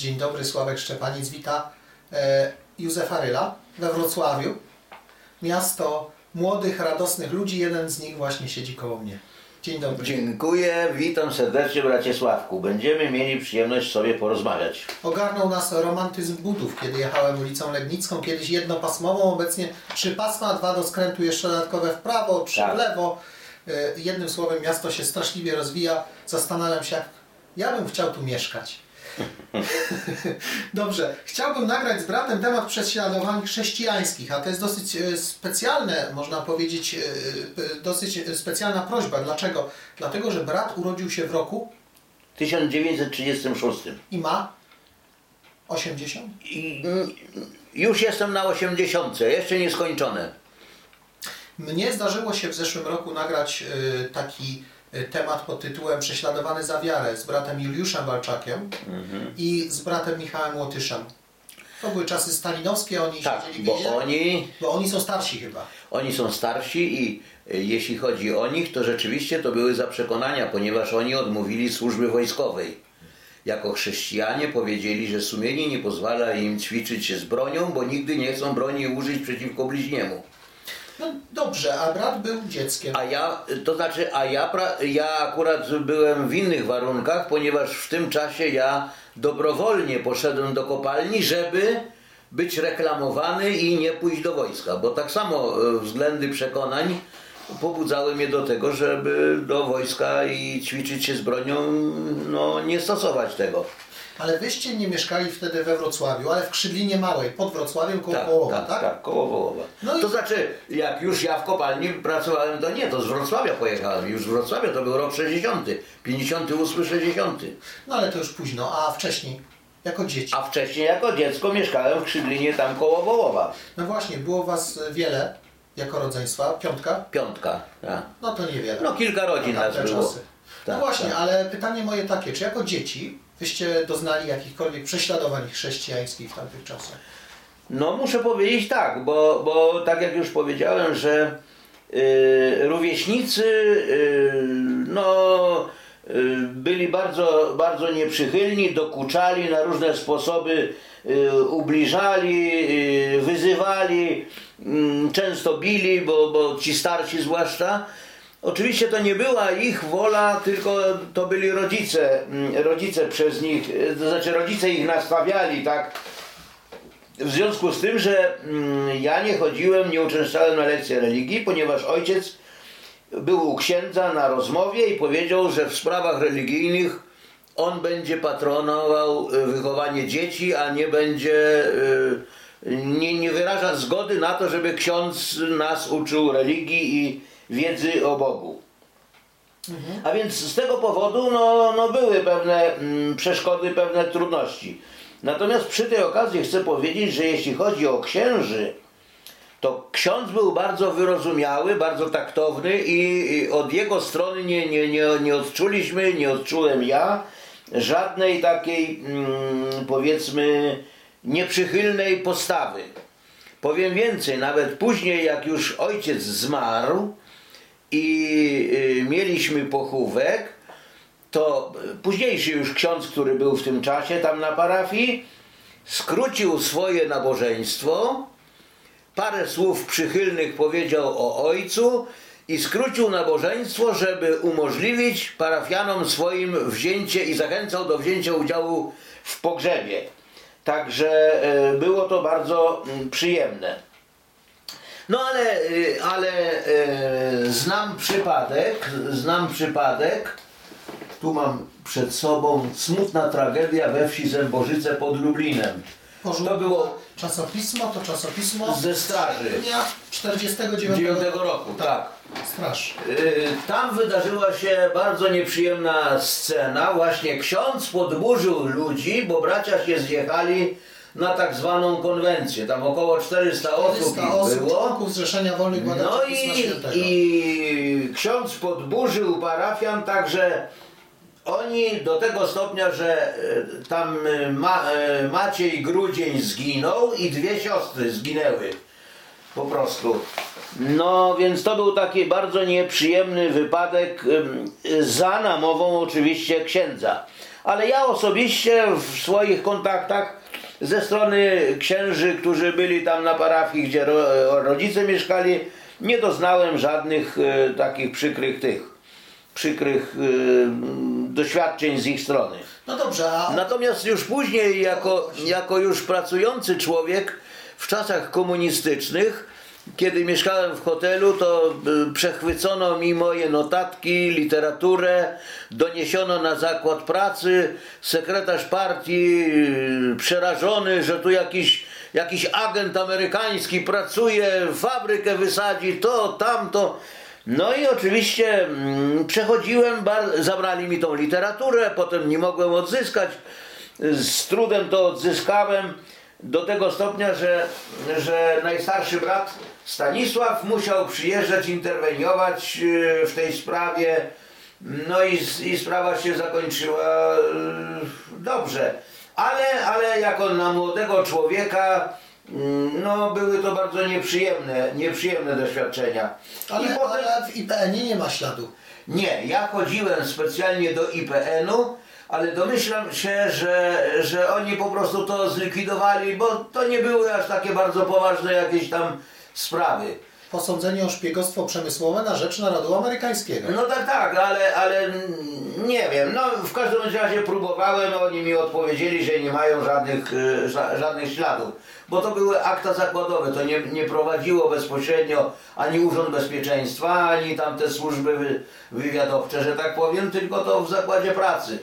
Dzień dobry, Sławek Szczepanic wita Józefa Ryla we Wrocławiu. Miasto młodych, radosnych ludzi, jeden z nich właśnie siedzi koło mnie. Dzień dobry. Dziękuję, witam serdecznie bracie Sławku. Będziemy mieli przyjemność sobie porozmawiać. Ogarnął nas romantyzm budów, kiedy jechałem ulicą Legnicką, kiedyś jednopasmową, obecnie 3 pasma, 2 do skrętu jeszcze dodatkowe w prawo, 3 w lewo. Jednym słowem miasto się straszliwie rozwija. Zastanawiam się, ja bym chciał tu mieszkać. Dobrze, chciałbym nagrać z bratem temat prześladowań chrześcijańskich, a to jest dosyć specjalne, można powiedzieć, dosyć specjalna prośba. Dlaczego? Dlatego, że brat urodził się w roku 1936. i ma 80? Już jestem na 80, jeszcze nieskończone. Mnie zdarzyło się w zeszłym roku nagrać taki temat pod tytułem Prześladowany za wiarę z bratem Juliuszem Walczakiem i z bratem Michałem Łotyszem. To były czasy stalinowskie, oni siedzieli w więzieniu, bo oni są starsi chyba. Oni są starsi i jeśli chodzi o nich, to rzeczywiście to były za przekonania, ponieważ oni odmówili służby wojskowej. Jako chrześcijanie powiedzieli, że sumienie nie pozwala im ćwiczyć się z bronią, bo nigdy nie chcą broni użyć przeciwko bliźniemu. No dobrze, a brat był dzieckiem. Ja akurat byłem w innych warunkach, ponieważ w tym czasie ja dobrowolnie poszedłem do kopalni, żeby być reklamowany i nie pójść do wojska, bo tak samo względy przekonań pobudzały mnie do tego, żeby do wojska i ćwiczyć się z bronią, nie stosować tego. Ale wyście nie mieszkali wtedy we Wrocławiu, ale w Krzydlinie Małej, pod Wrocławiem, koło Wołowa, tak? Tak, koło Wołowa. No to znaczy, jak już ja w kopalni pracowałem, to z Wrocławia pojechałem. Już z Wrocławia to był rok 60, 58, 60. No ale to już późno, a wcześniej, jako dzieci? A wcześniej jako dziecko mieszkałem w Krzydlinie, tam koło Wołowa. No właśnie, było was wiele jako rodzeństwa, 5? 5, tak. No to niewiele. No kilka rodzin nas było. Czasy. No właśnie, ale pytanie moje takie, czy jako dzieci wyście doznali jakichkolwiek prześladowań chrześcijańskich w tamtych czasach? No muszę powiedzieć tak, bo tak jak już powiedziałem, że rówieśnicy byli bardzo, bardzo nieprzychylni, dokuczali na różne sposoby, ubliżali, wyzywali, często bili, bo ci starsi zwłaszcza. Oczywiście to nie była ich wola, tylko to byli rodzice przez nich, to znaczy rodzice ich nastawiali, tak. W związku z tym, że ja nie uczęszczałem na lekcje religii, ponieważ ojciec był u księdza na rozmowie i powiedział, że w sprawach religijnych on będzie patronował wychowanie dzieci, a nie będzie, nie wyraża zgody na to, żeby ksiądz nas uczył religii i wiedzy o Bogu. A więc z tego powodu były pewne przeszkody, pewne trudności. Natomiast przy tej okazji chcę powiedzieć, że jeśli chodzi o księży, to ksiądz był bardzo wyrozumiały, bardzo taktowny i od jego strony nie odczułem ja żadnej takiej, powiedzmy, nieprzychylnej postawy. Powiem więcej, nawet później jak już ojciec zmarł i mieliśmy pochówek, to późniejszy już ksiądz, który był w tym czasie tam na parafii, skrócił swoje nabożeństwo, parę słów przychylnych powiedział o ojcu i skrócił nabożeństwo, żeby umożliwić parafianom swoim wzięcie i zachęcał do wzięcia udziału w pogrzebie. Także było to bardzo przyjemne. No ale znam przypadek, tu mam przed sobą smutna tragedia we wsi Zębożyce pod Lublinem. To było czasopismo ze Straży. Dnia 49 roku, tak. Straż. Tam wydarzyła się bardzo nieprzyjemna scena. Właśnie ksiądz podburzył ludzi, bo bracia się zjechali na tak zwaną konwencję. Tam około 400 osób było. Członków Zrzeszenia Wolnych Badaczy Pisma Świętego. I ksiądz podburzył parafian, także oni do tego stopnia, że tam Maciej Grudzień zginął i 2 siostry zginęły. Po prostu. No więc to był taki bardzo nieprzyjemny wypadek za namową oczywiście księdza. ale ja osobiście w swoich kontaktach ze strony księży, którzy byli tam na parafii, gdzie rodzice mieszkali, nie doznałem żadnych takich przykrych doświadczeń z ich strony. No dobrze, Natomiast już później, jako już pracujący człowiek w czasach komunistycznych, kiedy mieszkałem w hotelu, to przechwycono mi moje notatki, literaturę, doniesiono na zakład pracy. Sekretarz partii przerażony, że tu jakiś agent amerykański pracuje, fabrykę wysadzi, to, tamto. No i oczywiście przechodziłem, zabrali mi tą literaturę, potem nie mogłem odzyskać, z trudem to odzyskałem do tego stopnia, że najstarszy brat Stanisław musiał przyjeżdżać, interweniować w tej sprawie, no i sprawa się zakończyła dobrze, ale jako na młodego człowieka no były to bardzo nieprzyjemne doświadczenia. Ale w IPN-ie nie ma śladu. Nie, ja chodziłem specjalnie do IPN-u, ale domyślam się, że oni po prostu to zlikwidowali, bo to nie były aż takie bardzo poważne jakieś tam sprawy. Posądzenie o szpiegostwo przemysłowe na rzecz narodu amerykańskiego. No tak, ale nie wiem, no w każdym razie próbowałem, oni mi odpowiedzieli, że nie mają żadnych śladów, bo to były akta zakładowe, to nie prowadziło bezpośrednio ani Urząd Bezpieczeństwa, ani tamte służby wywiadowcze, że tak powiem, tylko to w zakładzie pracy.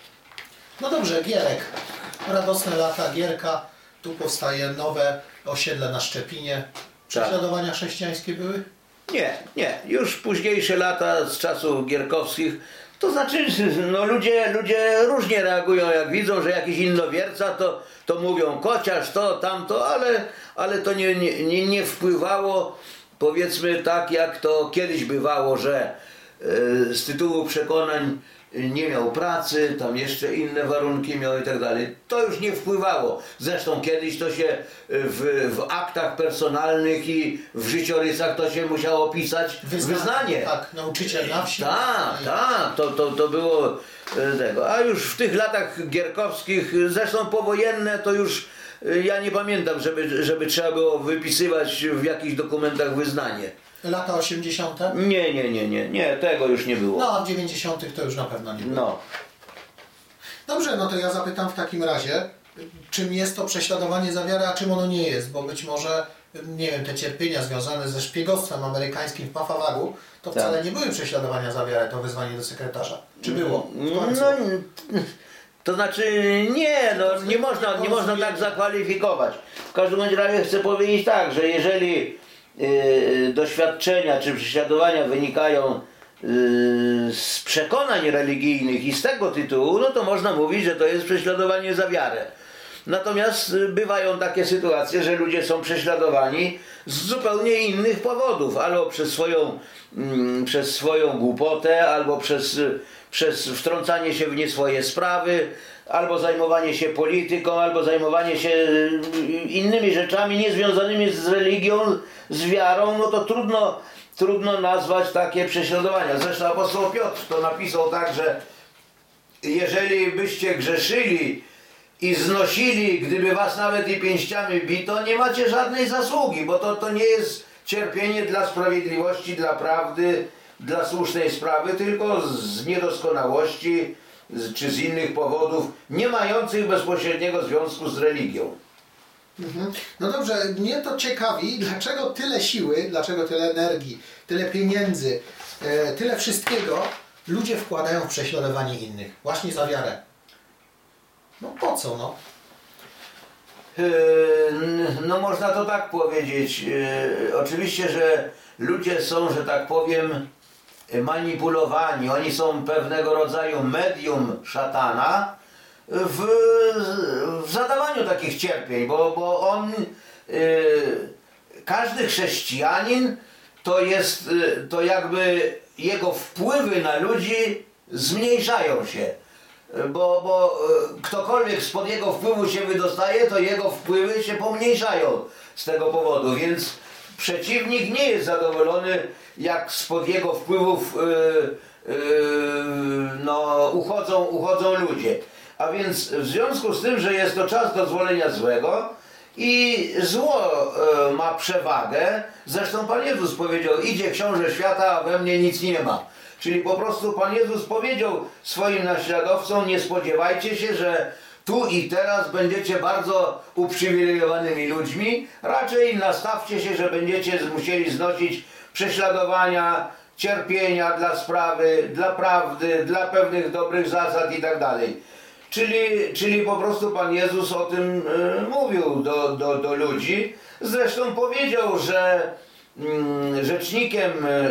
No dobrze, Gierek. Radosne lata Gierka. Tu powstaje nowe osiedle na Szczepinie. Prześladowania chrześcijańskie były? Nie. Już późniejsze lata z czasów gierkowskich, to znaczy, no ludzie różnie reagują, jak widzą, że jakiś innowierca, to mówią kociarz, to, tamto, ale to nie wpływało, powiedzmy tak, jak to kiedyś bywało, że z tytułu przekonań nie miał pracy, tam jeszcze inne warunki miał i tak dalej. To już nie wpływało. Zresztą kiedyś to się w aktach personalnych i w życiorysach to się musiało pisać wyznanie. Tak, nauczyciel na wsi. Tak, to było tego. A już w tych latach gierkowskich, zresztą powojenne, to już ja nie pamiętam, żeby trzeba było wypisywać w jakichś dokumentach wyznanie. Lata 80? Nie, tego już nie było. No, a w 90 to już na pewno nie było. No. Dobrze, no to ja zapytam w takim razie, czym jest to prześladowanie za wiarę, a czym ono nie jest, bo być może, nie wiem, te cierpienia związane ze szpiegostwem amerykańskim w Pafawagu, to wcale nie były prześladowania za wiarę, to wezwanie do sekretarza. Czy było? To znaczy nie można tak zakwalifikować. W każdym razie chcę powiedzieć tak, że jeżeli doświadczenia czy prześladowania wynikają z przekonań religijnych i z tego tytułu, no to można mówić, że to jest prześladowanie za wiarę. Natomiast bywają takie sytuacje, że ludzie są prześladowani z zupełnie innych powodów, albo przez swoją głupotę, albo przez wtrącanie się w nie swoje sprawy, albo zajmowanie się polityką, albo zajmowanie się innymi rzeczami niezwiązanymi z religią, z wiarą, no to trudno nazwać takie prześladowania. Zresztą apostoł Piotr to napisał tak, że jeżeli byście grzeszyli i znosili, gdyby was nawet i pięściami bito, nie macie żadnej zasługi, bo to nie jest cierpienie dla sprawiedliwości, dla prawdy, dla słusznej sprawy, tylko z niedoskonałości czy z innych powodów, nie mających bezpośredniego związku z religią. No dobrze, mnie to ciekawi, dlaczego tyle siły, dlaczego tyle energii, tyle pieniędzy, tyle wszystkiego ludzie wkładają w prześladowanie innych, właśnie za wiarę. No po co, no? No można to tak powiedzieć. Oczywiście, że ludzie są, że tak powiem, manipulowani. Oni są pewnego rodzaju medium szatana w zadawaniu takich cierpień, bo on, każdy chrześcijanin to jakby jego wpływy na ludzi zmniejszają się. Bo ktokolwiek spod jego wpływu się wydostaje, to jego wpływy się pomniejszają z tego powodu, więc przeciwnik nie jest zadowolony, jak spod jego wpływów uchodzą ludzie. A więc w związku z tym, że jest to czas dozwolenia złego i zło ma przewagę, zresztą Pan Jezus powiedział, idzie książę świata, a we mnie nic nie ma. Czyli po prostu Pan Jezus powiedział swoim naśladowcom, nie spodziewajcie się, że tu i teraz będziecie bardzo uprzywilejowanymi ludźmi, raczej nastawcie się, że będziecie musieli znosić prześladowania, cierpienia dla sprawy, dla prawdy, dla pewnych dobrych zasad i tak dalej. Czyli po prostu Pan Jezus o tym mówił do ludzi. Zresztą powiedział, że rzecznikiem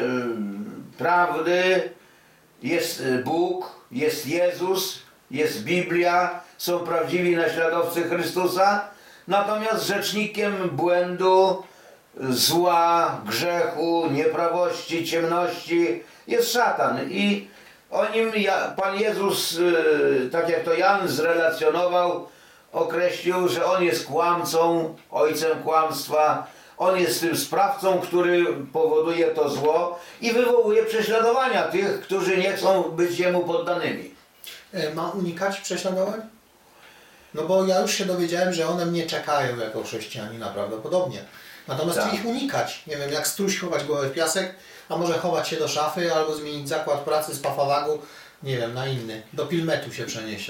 prawdy jest Bóg, jest Jezus, jest Biblia, są prawdziwi naśladowcy Chrystusa, natomiast rzecznikiem błędu, zła, grzechu, nieprawości, ciemności jest szatan. I o nim Pan Jezus, tak jak to Jan zrelacjonował, określił, że on jest kłamcą, ojcem kłamstwa. On jest tym sprawcą, który powoduje to zło i wywołuje prześladowania tych, którzy nie chcą być jemu poddanymi. Ma unikać prześladowań? No bo ja już się dowiedziałem, że one mnie czekają jako chrześcijanina prawdopodobnie. Natomiast Tak. ich unikać. Nie wiem, jak struś chować głowę w piasek, a może chować się do szafy albo zmienić zakład pracy z pafawagu, nie wiem, na inny. Do pilmetu się przenieść.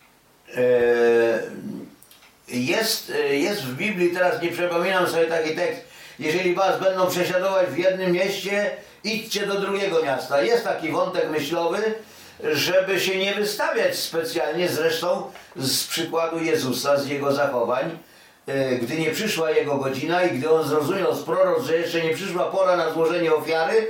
Jest w Biblii, teraz nie przypominam sobie taki tekst, jeżeli was będą prześladować w jednym mieście, idźcie do drugiego miasta. Jest taki wątek myślowy, żeby się nie wystawiać specjalnie, zresztą z przykładu Jezusa, z Jego zachowań, gdy nie przyszła Jego godzina i gdy On zrozumiał z proroc, że jeszcze nie przyszła pora na złożenie ofiary,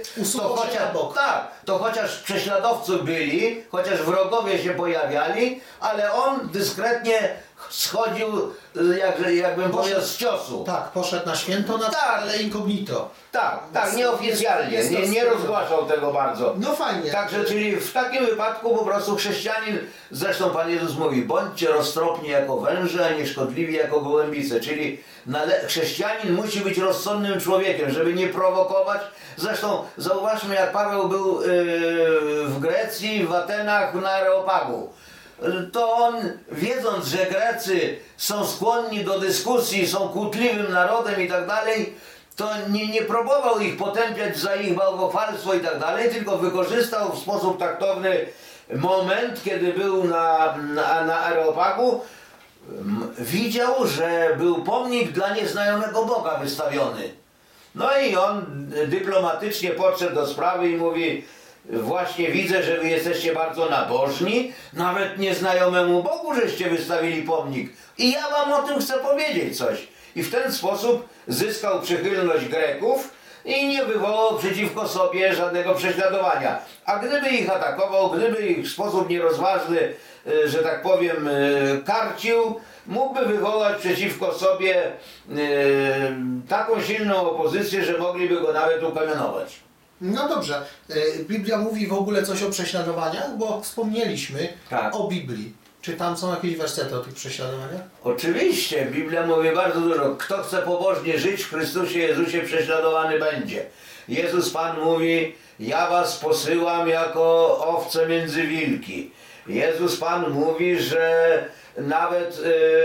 to chociaż prześladowcy byli, chociaż wrogowie się pojawiali, ale On dyskretnie schodził, jakbym powiedział, z ciosu. Tak, poszedł na święto, ale incognito. Tak, nieoficjalnie, nie rozgłaszał tego bardzo. No fajnie. Także, czyli w takim wypadku po prostu chrześcijanin, zresztą Pan Jezus mówi, bądźcie roztropni jako węże, a nie szkodliwi jako gołębice. Czyli chrześcijanin musi być rozsądnym człowiekiem, żeby nie prowokować. Zresztą zauważmy, jak Paweł był w Grecji, w Atenach, na Areopagu. To on, wiedząc, że Grecy są skłonni do dyskusji, są kłótliwym narodem i tak dalej, to nie próbował ich potępiać za ich bałwochwalstwo i tak dalej, tylko wykorzystał w sposób taktowny moment, kiedy był na Areopagu, widział, że był pomnik dla nieznajomego Boga wystawiony. No i on dyplomatycznie podszedł do sprawy i mówi, właśnie widzę, że wy jesteście bardzo nabożni, nawet nieznajomemu Bogu żeście wystawili pomnik. I ja wam o tym chcę powiedzieć coś. I w ten sposób zyskał przychylność Greków i nie wywołał przeciwko sobie żadnego prześladowania. A gdyby ich atakował, gdyby ich w sposób nierozważny, że tak powiem, karcił, mógłby wywołać przeciwko sobie taką silną opozycję, że mogliby go nawet ukamienować. No dobrze. Biblia mówi w ogóle coś o prześladowaniach, bo wspomnieliśmy o Biblii. Czy tam są jakieś wersety o tych prześladowaniach? Oczywiście, Biblia mówi bardzo dużo. Kto chce pobożnie żyć w Chrystusie Jezusie, prześladowany będzie. Jezus Pan mówi, ja was posyłam jako owce między wilki. Jezus Pan mówi, że nawet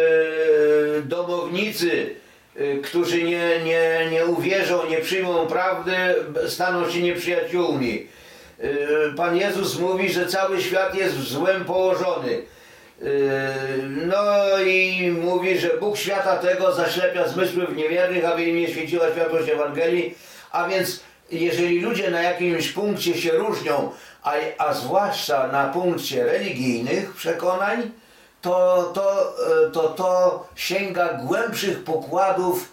domownicy, którzy nie uwierzą, nie przyjmą prawdy, staną się nieprzyjaciółmi. Pan Jezus mówi, że cały świat jest w złem położony. No i mówi, że Bóg świata tego zaślepia zmysły w niewiernych, aby im nie świeciła światłość Ewangelii. A więc jeżeli ludzie na jakimś punkcie się różnią, a zwłaszcza na punkcie religijnych przekonań, to sięga głębszych pokładów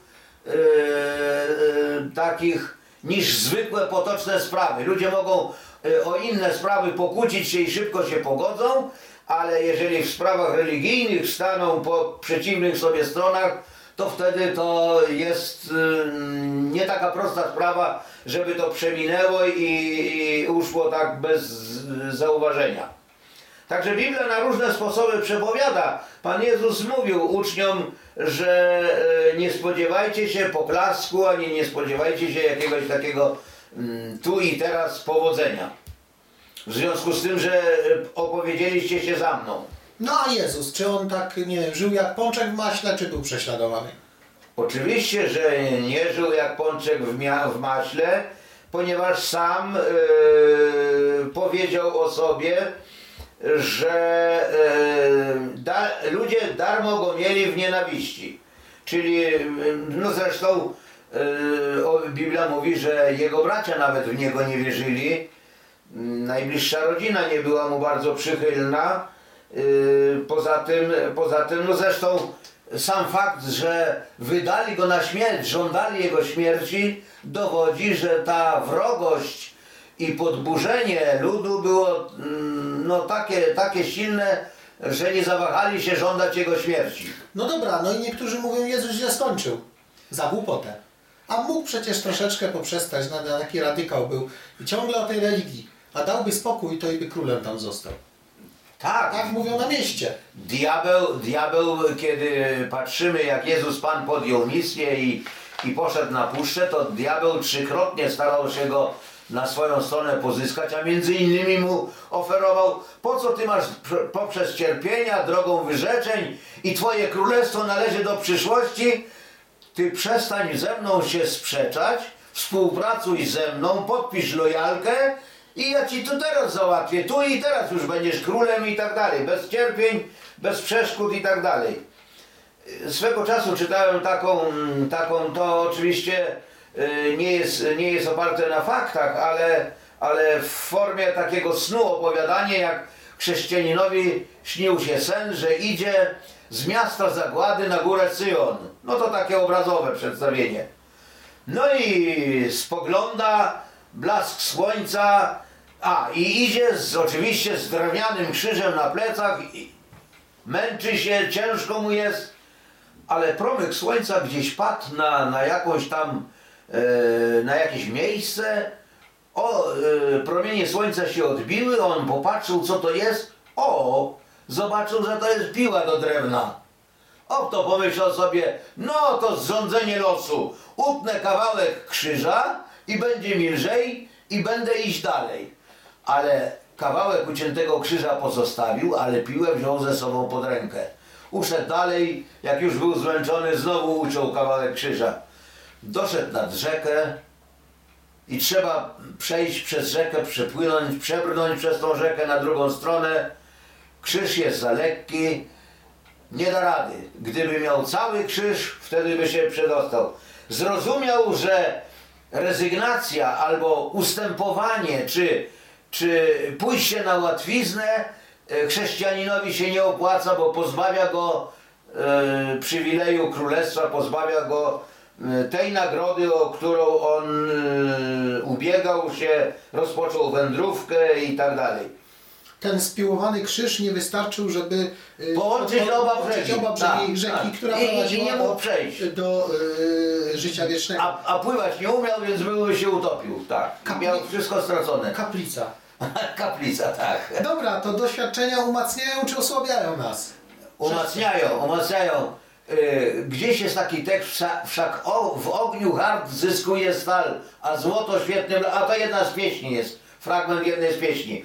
takich niż zwykłe potoczne sprawy. Ludzie mogą o inne sprawy pokłócić się i szybko się pogodzą, ale jeżeli w sprawach religijnych staną po przeciwnych sobie stronach, to wtedy to jest nie taka prosta sprawa, żeby to przeminęło i uszło tak bez zauważenia. Także Biblia na różne sposoby przepowiada. Pan Jezus mówił uczniom, że nie spodziewajcie się poklasku, ani nie spodziewajcie się jakiegoś takiego tu i teraz powodzenia. W związku z tym, że opowiedzieliście się za mną. No a Jezus, czy on tak, nie wiem, żył jak pączek w maśle, czy był prześladowany? Oczywiście, że nie żył jak pączek w maśle, ponieważ sam powiedział o sobie, że ludzie darmo go mieli w nienawiści. Czyli, no zresztą Biblia mówi, że jego bracia nawet w niego nie wierzyli. Najbliższa rodzina nie była mu bardzo przychylna. Poza tym, no zresztą sam fakt, że wydali go na śmierć, żądali jego śmierci, dowodzi, że ta wrogość i podburzenie ludu było no, takie silne, że nie zawahali się żądać jego śmierci. No dobra, no i niektórzy mówią, Jezus źle skończył. Za głupotę. A mógł przecież troszeczkę poprzestać, na taki radykał był. I ciągle o tej religii. A dałby spokój, to i by królem tam został. Tak. Tak mówią na mieście. Diabeł, kiedy patrzymy, jak Jezus Pan podjął misję i poszedł na puszczę, to diabeł 3-krotnie starał się go na swoją stronę pozyskać, a między innymi mu oferował: po co ty masz poprzez cierpienia drogą wyrzeczeń i twoje królestwo należy do przyszłości? Ty przestań ze mną się sprzeczać, współpracuj ze mną, podpisz lojalkę i ja ci to teraz załatwię, tu i teraz już będziesz królem i tak dalej, bez cierpień, bez przeszkód i tak dalej. Swego czasu czytałem taką to oczywiście nie jest oparte na faktach, ale w formie takiego snu opowiadanie, jak chrześcijaninowi śnił się sen, że idzie z miasta zagłady na górę Syjon. No to takie obrazowe przedstawienie. No i spogląda blask słońca, i idzie oczywiście z drewnianym krzyżem na plecach, męczy się, ciężko mu jest, ale promyk słońca gdzieś padł na jakąś tam, na jakieś miejsce. Promienie słońca się odbiły, on popatrzył, co to jest. Zobaczył, że to jest piła do drewna. To pomyślał sobie, no to zrządzenie losu. Utnę kawałek krzyża i będzie mi lżej i będę iść dalej. Ale kawałek uciętego krzyża pozostawił, ale piłę wziął ze sobą pod rękę. Uszedł dalej, jak już był zmęczony, znowu uciął kawałek krzyża. Doszedł nad rzekę i trzeba przejść przez rzekę, przebrnąć przez tą rzekę na drugą stronę. Krzyż jest za lekki, nie da rady. Gdyby miał cały krzyż, wtedy by się przedostał. Zrozumiał, że rezygnacja albo ustępowanie, czy pójście na łatwiznę chrześcijaninowi się nie opłaca, bo pozbawia go przywileju królestwa, pozbawia go tej nagrody, o którą on ubiegał się, rozpoczął wędrówkę i tak dalej. Ten spiłowany krzyż nie wystarczył, żeby połączyć oba brzegi rzeki, która i nie mógł przejść do życia wiecznego. A pływać nie umiał, więc by się utopił. Tak. Miał wszystko stracone. Kaplica. Kaplica, tak. Dobra, to doświadczenia umacniają czy osłabiają nas? Umacniają. Gdzieś jest taki tekst, wszak w ogniu hart zyskuje stal, a złoto świetnym... A to jedna z pieśni jest, fragment jednej z pieśni.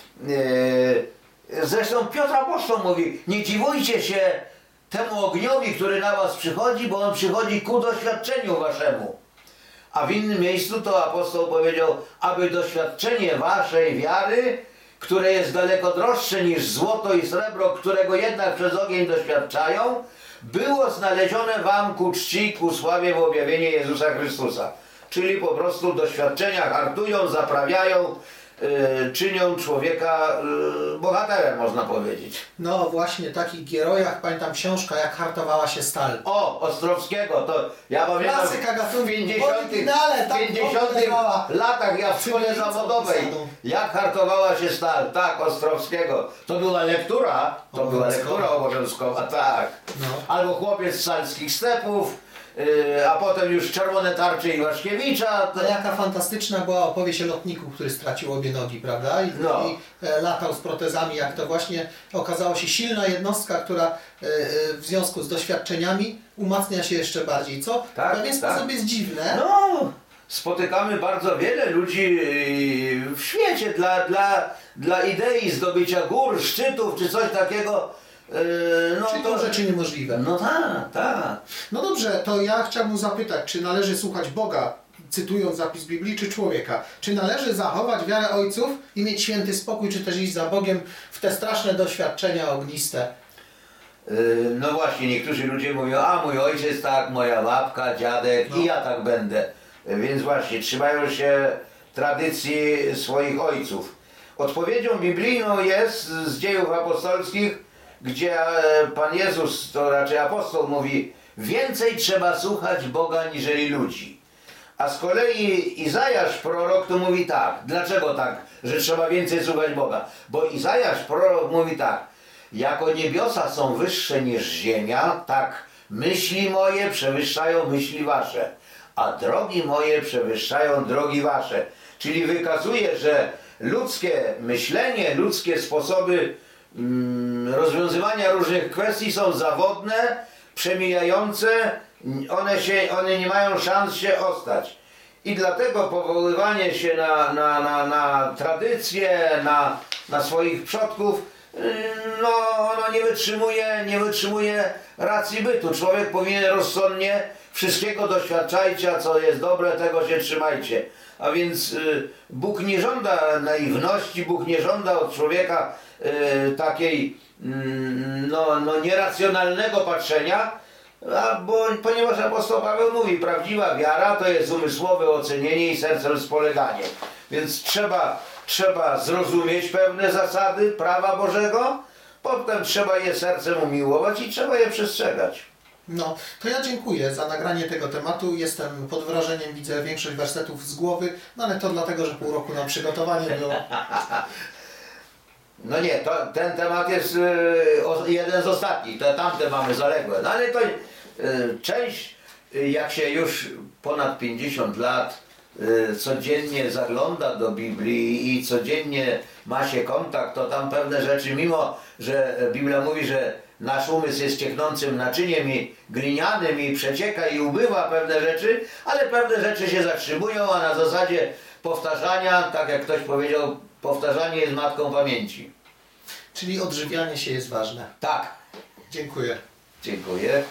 Zresztą Piotr Apostoł mówi: nie dziwujcie się temu ogniowi, który na was przychodzi, bo on przychodzi ku doświadczeniu waszemu. A w innym miejscu to apostoł powiedział: aby doświadczenie waszej wiary, które jest daleko droższe niż złoto i srebro, którego jednak przez ogień doświadczają, było znalezione wam ku czci, ku sławie w objawieniu Jezusa Chrystusa. Czyli po prostu doświadczenia hartują, zaprawiają, czynią człowieka bohaterem, można powiedzieć. No właśnie, takich Gierojach, pamiętam książka, jak hartowała się stal. Ostrowskiego, to ja pamiętam w 50 latach, ja w szkole zawodowej, jak hartowała się stal. Tak, Ostrowskiego. To była lektura, obowiązkowa, tak. No. Albo Chłopiec z salskich stepów, a potem już Czerwone tarcze Iwaszkiewicza. To jaka fantastyczna była opowieść o lotniku, który stracił obie nogi, prawda? I latał z protezami, jak to właśnie okazało się silna jednostka, która w związku z doświadczeniami umacnia się jeszcze bardziej. Co w pewien sposób jest dziwne. No, spotykamy bardzo wiele ludzi w świecie dla idei zdobycia gór, szczytów czy coś takiego. Czyli to rzeczy niemożliwe. No tak, tak. No dobrze, to ja chciałbym zapytać, czy należy słuchać Boga, cytując zapis Biblii, czy człowieka? Czy należy zachować wiarę ojców i mieć święty spokój, czy też iść za Bogiem w te straszne doświadczenia ogniste? No właśnie, niektórzy ludzie mówią, a mój ojciec tak, moja babka, dziadek i ja tak będę. Więc właśnie, trzymają się tradycji swoich ojców. Odpowiedzią biblijną jest z Dziejów Apostolskich, gdzie Pan Jezus, to raczej apostoł, mówi: więcej trzeba słuchać Boga niżeli ludzi. A z kolei Izajasz, prorok, to mówi tak. Dlaczego tak, że trzeba więcej słuchać Boga? Bo Izajasz, prorok, mówi tak: jako niebiosa są wyższe niż ziemia, tak myśli moje przewyższają myśli wasze, a drogi moje przewyższają drogi wasze. Czyli wykazuje, że ludzkie myślenie, ludzkie sposoby rozwiązywania różnych kwestii są zawodne, przemijające, one nie mają szans się ostać. I dlatego powoływanie się na tradycje, na swoich przodków, no ono nie wytrzymuje racji bytu. Człowiek powinien rozsądnie: wszystkiego doświadczajcie, a co jest dobre, tego się trzymajcie. A więc Bóg nie żąda naiwności, Bóg nie żąda od człowieka takiej nieracjonalnego patrzenia, ponieważ apostoł Paweł mówi: prawdziwa wiara to jest umysłowe ocenienie i sercem spoleganie. Więc trzeba zrozumieć pewne zasady prawa Bożego, potem trzeba je sercem umiłować i trzeba je przestrzegać. No, to ja dziękuję za nagranie tego tematu. Jestem pod wrażeniem, widzę większość wersetów z głowy, no ale to dlatego, że pół roku na przygotowanie było. No nie, ten temat jest jeden z ostatnich, tamte mamy zaległe. No ale to część, jak się już ponad 50 lat codziennie zagląda do Biblii i codziennie ma się kontakt, to tam pewne rzeczy, mimo że Biblia mówi, że nasz umysł jest cieknącym naczyniem i glinianym i przecieka i ubywa pewne rzeczy, ale pewne rzeczy się zatrzymują, a na zasadzie powtarzania, tak jak ktoś powiedział, powtarzanie jest matką pamięci. Czyli odżywianie się jest ważne. Tak. Dziękuję. Dziękuję.